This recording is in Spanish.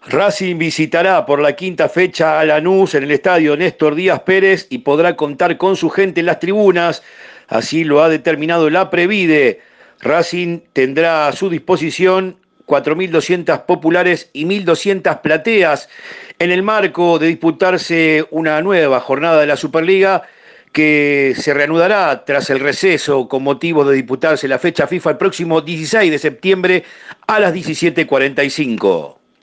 Racing visitará por la quinta fecha a Lanús en el estadio Néstor Díaz Pérez y podrá contar con su gente en las tribunas. Así lo ha determinado la Previde. Racing tendrá a su disposición 4.200 populares y 1.200 plateas en el marco de disputarse una nueva jornada de la Superliga que se reanudará tras el receso con motivo de disputarse la fecha FIFA el próximo 16 de septiembre a las 17:45.